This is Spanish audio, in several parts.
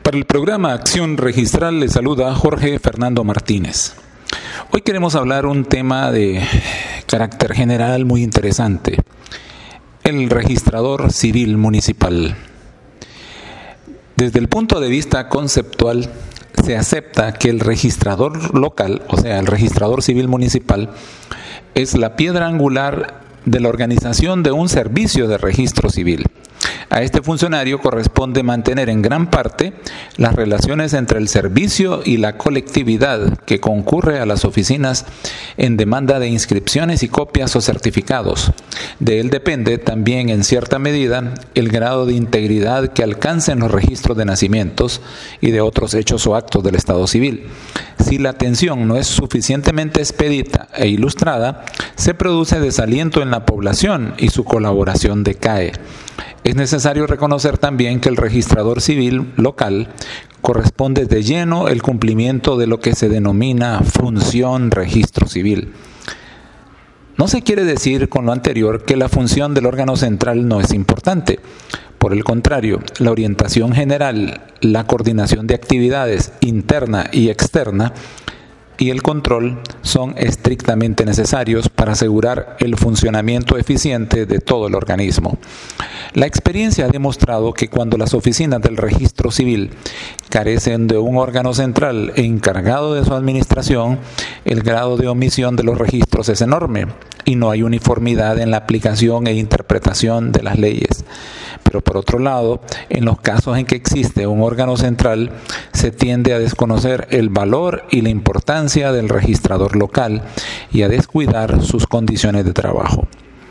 Para el programa Acción Registral le saluda Jorge Fernando Martínez. Hoy queremos hablar un tema de carácter general muy interesante: el registrador civil municipal. Desde el punto de vista conceptual, se acepta que el registrador local, o sea, el registrador civil municipal, es la piedra angular de la organización de un servicio de registro civil. A este funcionario corresponde mantener en gran parte las relaciones entre el servicio y la colectividad que concurre a las oficinas en demanda de inscripciones y copias o certificados. De él depende también, en cierta medida, el grado de integridad que alcancen los registros de nacimientos y de otros hechos o actos del Estado civil. Si la atención no es suficientemente expedita e ilustrada, se produce desaliento en la población y su colaboración decae. Es necesario reconocer también que el registrador civil local corresponde de lleno el cumplimiento de lo que se denomina función registro civil. No se quiere decir con lo anterior que la función del órgano central no es importante. Por el contrario, la orientación general, la coordinación de actividades interna y externa y el control son estrictamente necesarios para asegurar el funcionamiento eficiente de todo el organismo. La experiencia ha demostrado que cuando las oficinas del registro civil carecen de un órgano central encargado de su administración, el grado de omisión de los registros es enorme y no hay uniformidad en la aplicación e interpretación de las leyes. Pero por otro lado, en los casos en que existe un órgano central, se tiende a desconocer el valor y la importancia del registrador local y a descuidar sus condiciones de trabajo.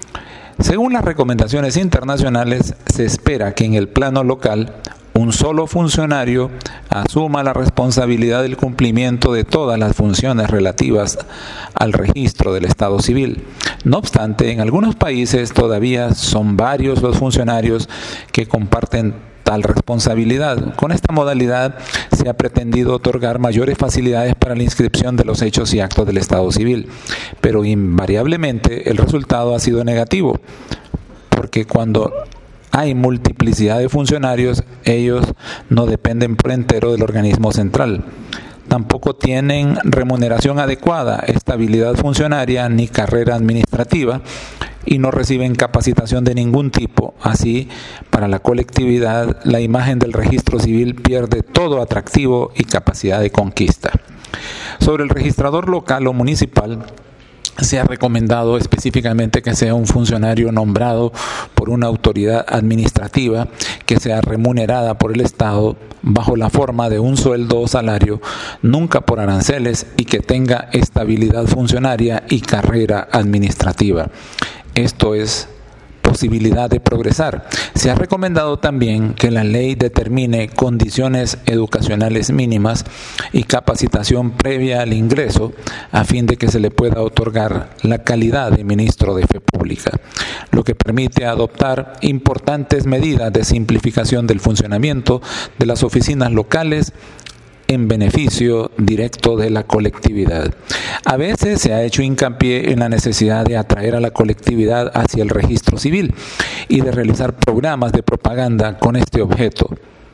Según las recomendaciones internacionales, se espera que en el plano local un solo funcionario asuma la responsabilidad del cumplimiento de todas las funciones relativas al registro del Estado civil. No obstante, en algunos países todavía son varios los funcionarios que comparten tal responsabilidad. Con esta modalidad se ha pretendido otorgar mayores facilidades para la inscripción de los hechos y actos del Estado civil, pero invariablemente el resultado ha sido negativo, porque cuando hay multiplicidad de funcionarios, ellos no dependen por entero del organismo central. Tampoco tienen remuneración adecuada, estabilidad funcionaria ni carrera administrativa y no reciben capacitación de ningún tipo. Así, para la colectividad, la imagen del registro civil pierde todo atractivo y capacidad de conquista. Sobre el registrador local o municipal, se ha recomendado específicamente que sea un funcionario nombrado por una autoridad administrativa que sea remunerada por el Estado bajo la forma de un sueldo o salario, nunca por aranceles, y que tenga estabilidad funcionaria y carrera administrativa. Esto es posibilidad de progresar. Se ha recomendado también que la ley determine condiciones educacionales mínimas y capacitación previa al ingreso a fin de que se le pueda otorgar la calidad de ministro de Fe Pública, lo que permite adoptar importantes medidas de simplificación del funcionamiento de las oficinas locales en beneficio directo de la colectividad. A veces se ha hecho hincapié en la necesidad de atraer a la colectividad hacia el registro civil y de realizar programas de propaganda con este objeto.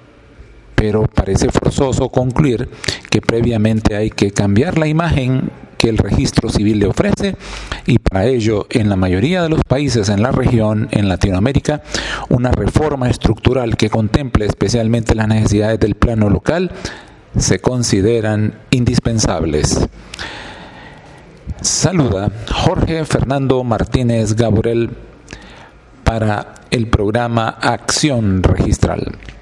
Pero parece forzoso concluir que previamente hay que cambiar la imagen que el registro civil le ofrece, y para ello, en la mayoría de los países en la región, en Latinoamérica, una reforma estructural que contemple especialmente las necesidades del plano local se consideran indispensables. Saluda Jorge Fernando Martínez Gaborel para el programa Acción Registral.